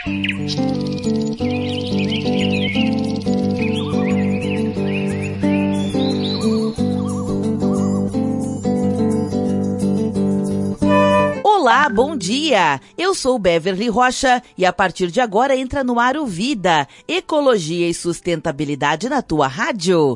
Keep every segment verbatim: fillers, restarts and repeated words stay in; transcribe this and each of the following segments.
Olá, bom dia! Eu sou Beverly Rocha e a partir de agora entra no ar o Vida, Ecologia e Sustentabilidade na tua rádio.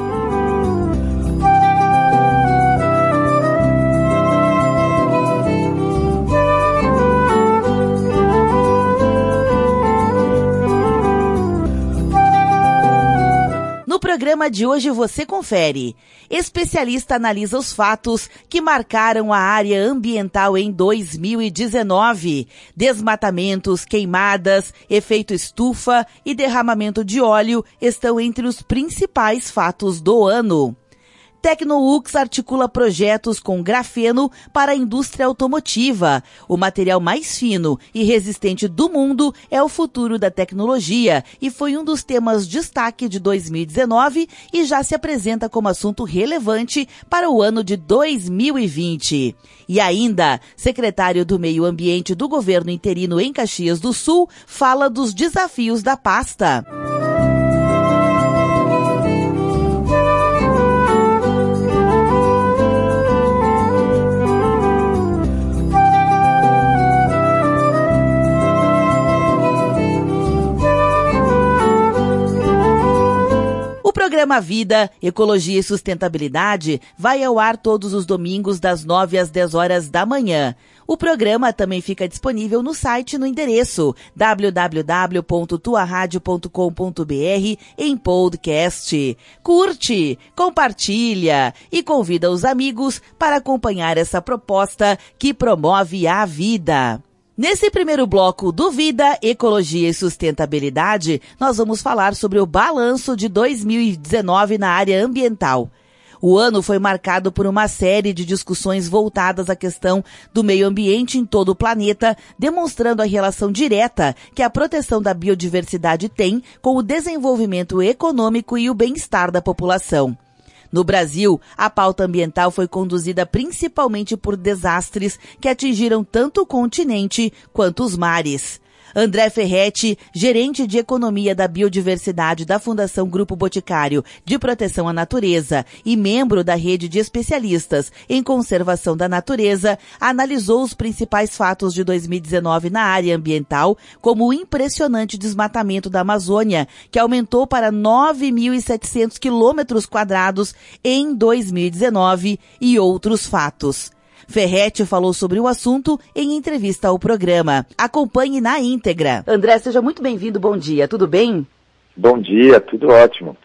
No programa de hoje você confere. Especialista analisa os fatos que marcaram a área ambiental em dois mil e dezenove. Desmatamentos, queimadas, efeito estufa e derramamento de óleo estão entre os principais fatos do ano. TecnoUX articula projetos com grafeno para a indústria automotiva. O material mais fino e resistente do mundo é o futuro da tecnologia e foi um dos temas destaque de dois mil e dezenove e já se apresenta como assunto relevante para o ano de dois mil e vinte. E ainda, secretário do Meio Ambiente do governo interino em Caxias do Sul fala dos desafios da pasta. O programa Vida, Ecologia e Sustentabilidade vai ao ar todos os domingos das nove às dez horas da manhã. O programa também fica disponível no site no endereço w w w ponto tua rádio ponto com ponto b r em podcast. Curte, compartilha e convida os amigos para acompanhar essa proposta que promove a vida. Nesse primeiro bloco do Vida, Ecologia e Sustentabilidade, nós vamos falar sobre o balanço de dois mil e dezenove na área ambiental. O ano foi marcado por uma série de discussões voltadas à questão do meio ambiente em todo o planeta, demonstrando a relação direta que a proteção da biodiversidade tem com o desenvolvimento econômico e o bem-estar da população. No Brasil, a pauta ambiental foi conduzida principalmente por desastres que atingiram tanto o continente quanto os mares. André Ferretti, gerente de Economia da Biodiversidade da Fundação Grupo Boticário de Proteção à Natureza e membro da rede de especialistas em conservação da natureza, analisou os principais fatos de dois mil e dezenove na área ambiental, como o impressionante desmatamento da Amazônia, que aumentou para nove mil e setecentos quilômetros quadrados em dois mil e dezenove, e outros fatos. Ferretti falou sobre o assunto em entrevista ao programa. Acompanhe na íntegra. André, seja muito bem-vindo, bom dia, tudo bem? Bom dia, tudo ótimo.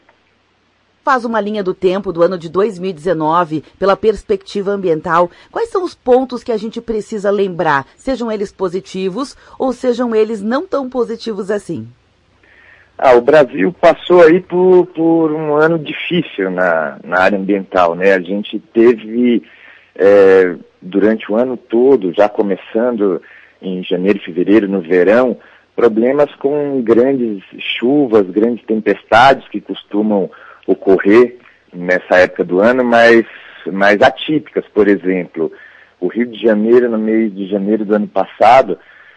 Faz uma linha do tempo do ano de dois mil e dezenove, pela perspectiva ambiental. Quais são os pontos que a gente precisa lembrar, sejam eles positivos ou sejam eles não tão positivos assim? Ah, o Brasil passou aí por, por um ano difícil na, na área ambiental, né? A gente teve... É, durante o ano todo, já começando em janeiro e fevereiro, no verão, problemas com grandes chuvas, grandes tempestades que costumam ocorrer nessa época do ano, mas, mas atípicas. Por exemplo, o Rio de Janeiro, no mês de janeiro do ano passado,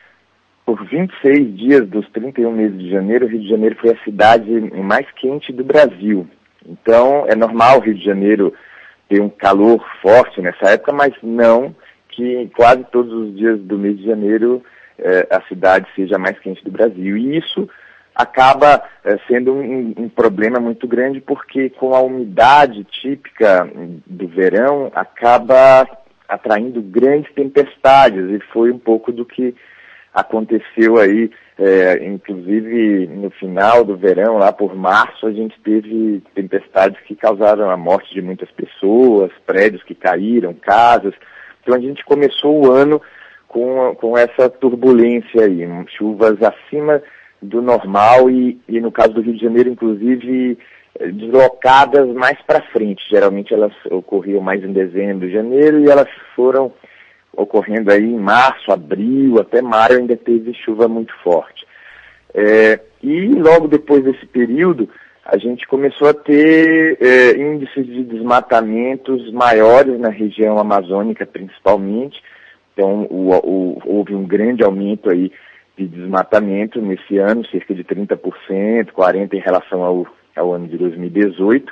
por vinte e seis dias dos trinta e um meses de janeiro, o Rio de Janeiro foi a cidade mais quente do Brasil. Então, é normal o Rio de Janeiro ter um calor forte nessa época, mas não que quase todos os dias do mês de janeiro eh, a cidade seja a mais quente do Brasil. E isso acaba eh, sendo um, um problema muito grande, porque com a umidade típica do verão, acaba atraindo grandes tempestades, e foi um pouco do que aconteceu aí, é, inclusive no final do verão, lá por março, a gente teve tempestades que causaram a morte de muitas pessoas, prédios que caíram, casas. Então a gente começou o ano com, com essa turbulência aí, chuvas acima do normal e, e no caso do Rio de Janeiro, inclusive, deslocadas mais para frente. Geralmente elas ocorriam mais em dezembro, janeiro, e elas foram ocorrendo aí em março, abril, até maio ainda teve chuva muito forte. É, e logo depois desse período, a gente começou a ter é, índices de desmatamentos maiores na região amazônica, principalmente. Então, o, o, houve um grande aumento aí de desmatamento nesse ano, cerca de trinta por cento, quarenta por cento em relação ao, ao ano de dois mil e dezoito.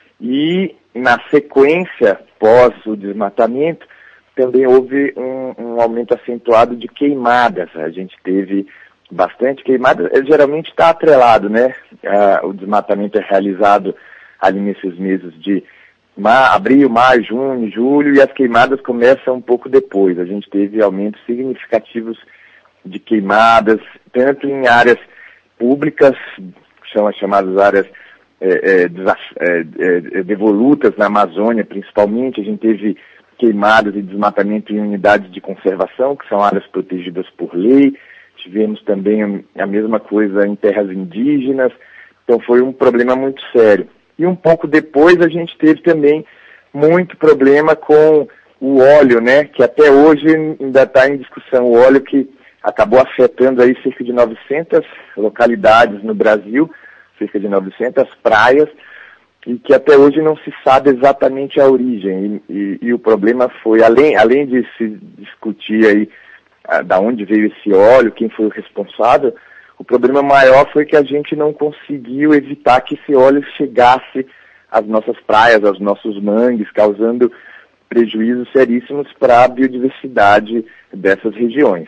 E na sequência, pós o desmatamento, também houve um, um aumento acentuado de queimadas. A gente teve bastante queimadas, geralmente está atrelado, né? Ah, o desmatamento é realizado ali nesses meses de ma- abril, maio, junho, julho, e as queimadas começam um pouco depois. A gente teve aumentos significativos de queimadas, tanto em áreas públicas, são as chamadas áreas é, é, desaf- é, é, devolutas na Amazônia, principalmente. A gente teve queimadas e desmatamento em unidades de conservação, que são áreas protegidas por lei. Tivemos também a mesma coisa em terras indígenas. Então foi um problema muito sério. E um pouco depois a gente teve também muito problema com o óleo, né? Que até hoje ainda está em discussão. O óleo que acabou afetando aí cerca de novecentas localidades no Brasil, cerca de novecentas praias, e que até hoje não se sabe exatamente a origem. E, e, e o problema foi, além, além de se discutir aí a, da onde veio esse óleo, quem foi o responsável, o problema maior foi que a gente não conseguiu evitar que esse óleo chegasse às nossas praias, aos nossos mangues, causando prejuízos seríssimos para a biodiversidade dessas regiões.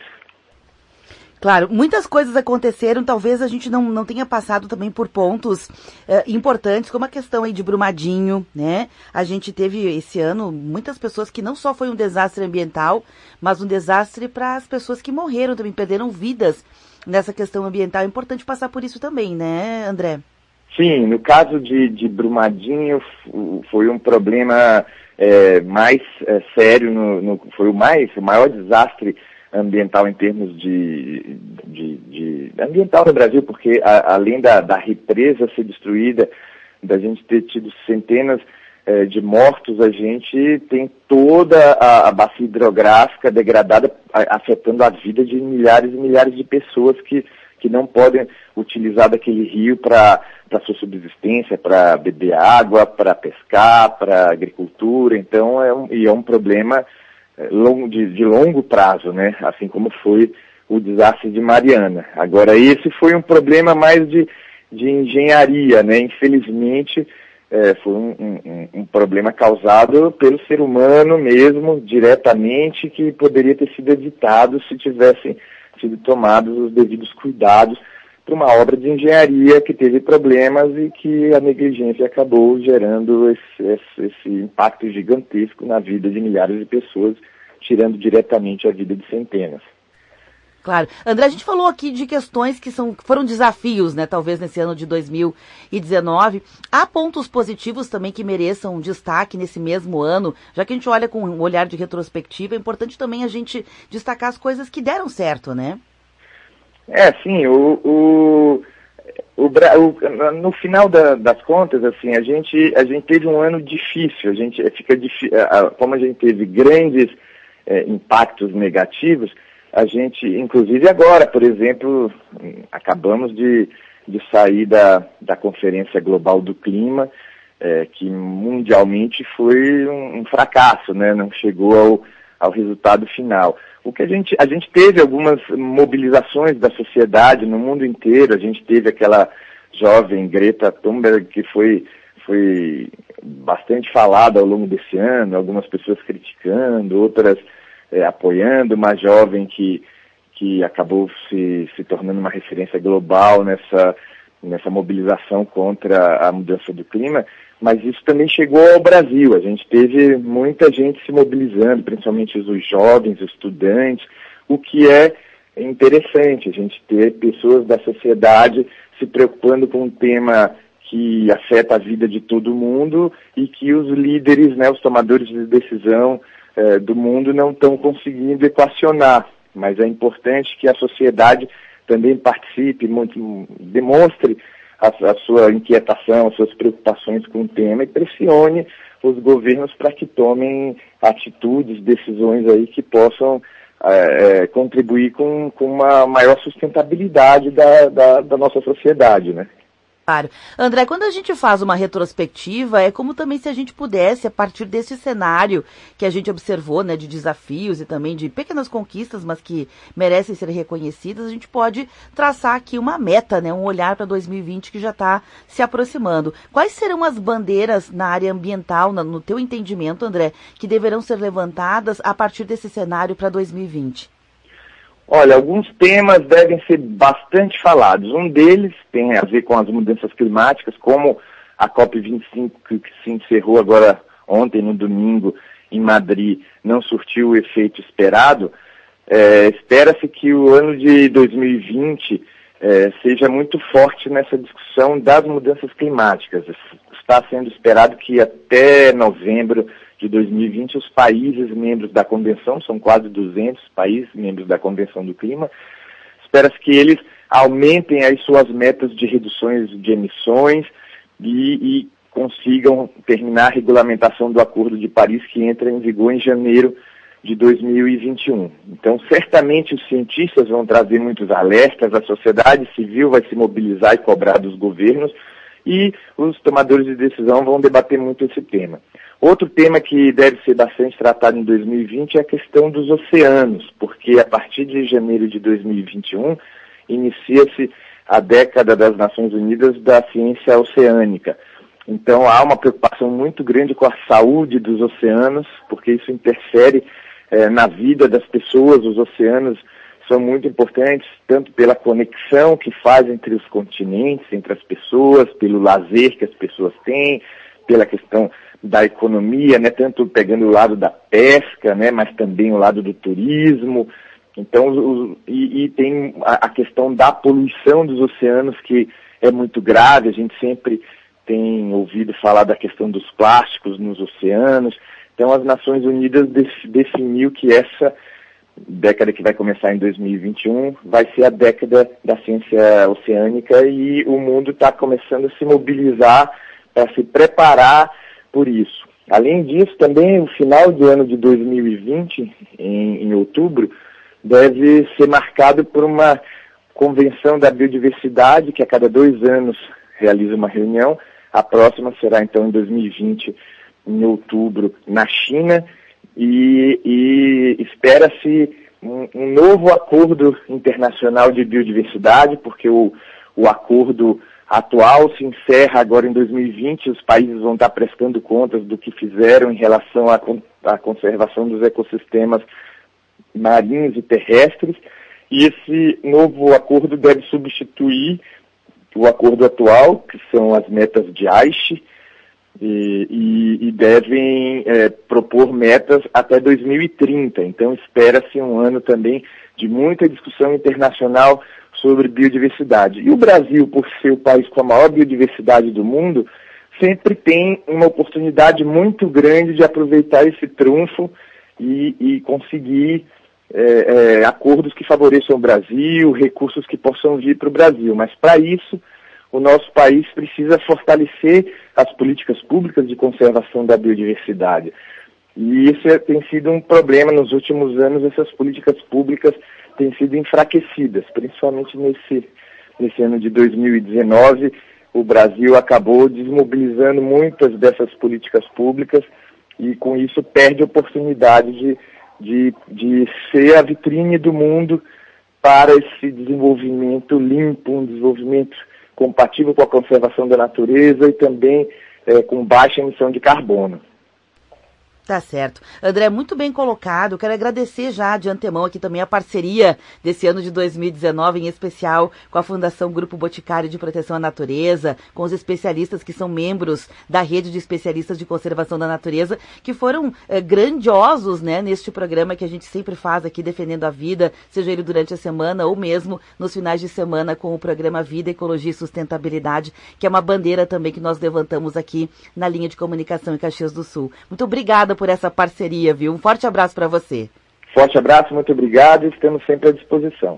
Claro, muitas coisas aconteceram, talvez a gente não, não tenha passado também por pontos eh, importantes, como a questão aí de Brumadinho, né? A gente teve esse ano muitas pessoas que não só foi um desastre ambiental, mas um desastre para as pessoas que morreram também, perderam vidas nessa questão ambiental. É importante passar por isso também, né, André? Sim, no caso de, de Brumadinho foi um problema é, mais é, sério, no, no, foi o, mais, o maior desastre ambiental em termos de, de, de ambiental no Brasil, porque a, além da, da represa ser destruída, da gente ter tido centenas eh, de mortos, a gente tem toda a, a bacia hidrográfica degradada, a, afetando a vida de milhares e milhares de pessoas que, que não podem utilizar daquele rio para para sua subsistência, para beber água, para pescar, para agricultura. Então é um, e é um problema Longo, de, de longo prazo, né? Assim como foi o desastre de Mariana. Agora, esse foi um problema mais de, de engenharia, né? Infelizmente, é, foi um, um, um problema causado pelo ser humano mesmo, diretamente, que poderia ter sido evitado se tivessem sido tomados os devidos cuidados para uma obra de engenharia que teve problemas e que a negligência acabou gerando esse, esse, esse impacto gigantesco na vida de milhares de pessoas, tirando diretamente a vida de centenas. Claro. André, a gente falou aqui de questões que são, foram desafios, né, talvez nesse ano de dois mil e dezenove. Há pontos positivos também que mereçam destaque nesse mesmo ano, já que a gente olha com um olhar de retrospectiva, é importante também a gente destacar as coisas que deram certo, né? É, sim, o, o, o, o, no final da, das contas, assim, a gente, a gente teve um ano difícil, a gente fica como a gente teve grandes é, impactos negativos, a gente, inclusive agora, por exemplo, acabamos de, de sair da, da Conferência Global do Clima, é, que mundialmente foi um, um fracasso, né? Não chegou ao, ao resultado final. O que a gente, a gente teve algumas mobilizações da sociedade no mundo inteiro. A gente teve aquela jovem Greta Thunberg que foi, foi bastante falada ao longo desse ano, algumas pessoas criticando, outras é, apoiando, uma jovem que, que acabou se, se tornando uma referência global nessa, nessa mobilização contra a mudança do clima. Mas isso também chegou ao Brasil. A gente teve muita gente se mobilizando, principalmente os jovens, os estudantes, o que é interessante, a gente ter pessoas da sociedade se preocupando com um tema que afeta a vida de todo mundo e que os líderes, né, os tomadores de decisão eh, do mundo não estão conseguindo equacionar. Mas é importante que a sociedade também participe, muito, demonstre A, a sua inquietação, as suas preocupações com o tema e pressione os governos para que tomem atitudes, decisões aí que possam é, contribuir com, com uma maior sustentabilidade da, da, da nossa sociedade, né? Claro. André, quando a gente faz uma retrospectiva, é como também se a gente pudesse, a partir desse cenário que a gente observou, né, de desafios e também de pequenas conquistas, mas que merecem ser reconhecidas, a gente pode traçar aqui uma meta, né, um olhar para dois mil e vinte que já está se aproximando. Quais serão as bandeiras na área ambiental, no teu entendimento, André, que deverão ser levantadas a partir desse cenário para dois mil e vinte? Olha, alguns temas devem ser bastante falados. Um deles tem a ver com as mudanças climáticas, como a COP vinte e cinco, que se encerrou agora ontem, no domingo, em Madrid, não surtiu o efeito esperado. É, espera-se que o ano de dois mil e vinte é, seja muito forte nessa discussão das mudanças climáticas. Está sendo esperado que até novembro de dois mil e vinte, os países membros da Convenção, são quase duzentos países membros da Convenção do Clima, espera-se que eles aumentem as suas metas de reduções de emissões e, e consigam terminar a regulamentação do Acordo de Paris, que entra em vigor em janeiro de dois mil e vinte e um. Então, certamente os cientistas vão trazer muitos alertas, a sociedade civil vai se mobilizar e cobrar dos governos, e os tomadores de decisão vão debater muito esse tema. Outro tema que deve ser bastante tratado em dois mil e vinte é a questão dos oceanos, porque a partir de janeiro de dois mil e vinte e um inicia-se a década das Nações Unidas da ciência oceânica. Então há uma preocupação muito grande com a saúde dos oceanos, porque isso interfere eh, na vida das pessoas. Os oceanos são muito importantes, tanto pela conexão que faz entre os continentes, entre as pessoas, pelo lazer que as pessoas têm, pela questão da economia, né, tanto pegando o lado da pesca, né, mas também o lado do turismo. Então, o, e, e tem a, a questão da poluição dos oceanos, que é muito grave. A gente sempre tem ouvido falar da questão dos plásticos nos oceanos. Então, as Nações Unidas def, definiu que essa década, que vai começar em dois mil e vinte e um, vai ser a década da ciência oceânica, e o mundo está começando a se mobilizar para se preparar por isso. Além disso, também o final do ano de dois mil e vinte, em, em outubro, deve ser marcado por uma convenção da biodiversidade, que a cada dois anos realiza uma reunião. A próxima será então em dois mil e vinte, em outubro, na China, e, e espera-se um, um novo acordo internacional de biodiversidade, porque o, o acordo atual se encerra agora em dois mil e vinte, os países vão estar prestando contas do que fizeram em relação à, à conservação dos ecossistemas marinhos e terrestres, e esse novo acordo deve substituir o acordo atual, que são as metas de Aichi, e, e, e devem é, propor metas até dois mil e trinta. Então espera-se um ano também de muita discussão internacional sobre biodiversidade. E o Brasil, por ser o país com a maior biodiversidade do mundo, sempre tem uma oportunidade muito grande de aproveitar esse trunfo e, e conseguir é, é, acordos que favoreçam o Brasil, recursos que possam vir para o Brasil. Mas para isso, o nosso país precisa fortalecer as políticas públicas de conservação da biodiversidade. E isso é, tem sido um problema nos últimos anos. Essas políticas públicas têm sido enfraquecidas, principalmente nesse, nesse ano de dois mil e dezenove. O Brasil acabou desmobilizando muitas dessas políticas públicas e com isso perde a oportunidade de, de, de ser a vitrine do mundo para esse desenvolvimento limpo, um desenvolvimento compatível com a conservação da natureza e também é, com baixa emissão de carbono. Tá certo. André, muito bem colocado. Quero agradecer já de antemão aqui também a parceria desse ano de dois mil e dezenove, em especial com a Fundação Grupo Boticário de Proteção à Natureza, com os especialistas que são membros da rede de especialistas de conservação da natureza, que foram eh, grandiosos, né, neste programa que a gente sempre faz aqui defendendo a vida, seja ele durante a semana ou mesmo nos finais de semana com o programa Vida, Ecologia e Sustentabilidade, que é uma bandeira também que nós levantamos aqui na linha de comunicação em Caxias do Sul. Muito obrigada por essa parceria, viu? Um forte abraço para você. Forte abraço, muito obrigado e estamos sempre à disposição.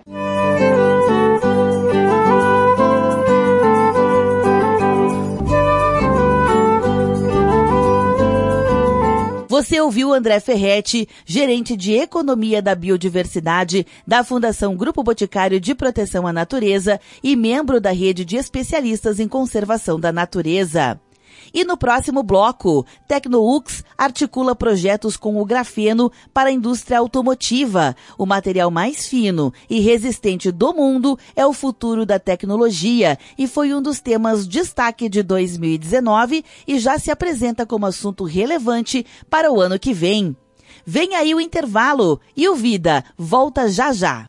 Você ouviu André Ferretti, gerente de Economia da Biodiversidade da Fundação Grupo Boticário de Proteção à Natureza e membro da rede de especialistas em conservação da natureza. E no próximo bloco, TecnoUX articula projetos com o grafeno para a indústria automotiva. O material mais fino e resistente do mundo é o futuro da tecnologia e foi um dos temas destaque de dois mil e dezenove e já se apresenta como assunto relevante para o ano que vem. Vem aí o intervalo e o Vida volta já já.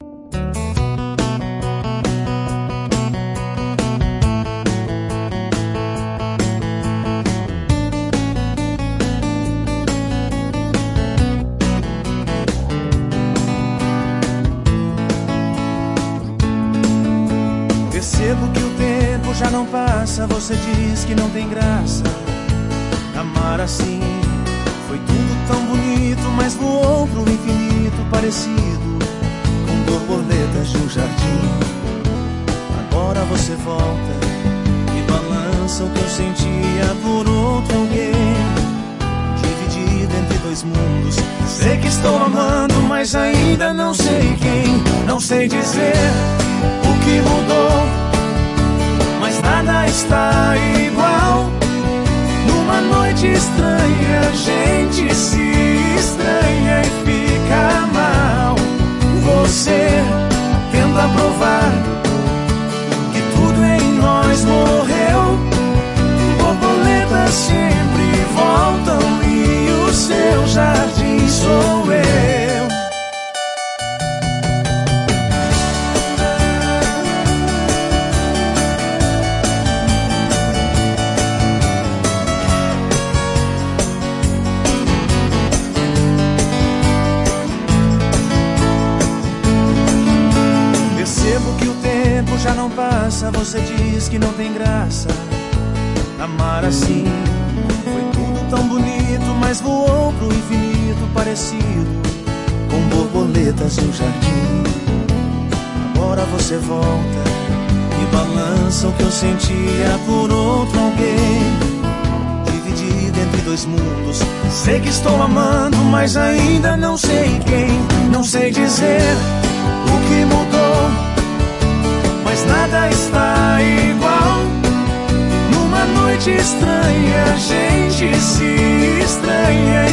Percebo que o tempo já não passa, você diz que não tem graça. Amar assim foi tudo tão bonito, mas voou pro infinito parecido com borboletas de um jardim. Agora você volta e balança o que eu sentia por outro alguém, dividido entre dois mundos. Sei que estou amando, mas ainda não sei quem. Não sei dizer o que mudou, mas nada está igual. Numa noite estranha, a gente se estranha e fica mal. Você tenta provar que tudo em nós morreu. Borboletas sempre voltam e o seu jardim sou eu. Já não passa, você diz que não tem graça. Amar assim foi tudo tão bonito, mas voou pro infinito parecido com borboletas em um jardim. Agora você volta e balança o que eu sentia por outro alguém, dividido entre dois mundos. Sei que estou amando, mas ainda não sei quem. Não sei dizer o que mudou, mas nada está igual. Numa noite estranha, a gente se estranha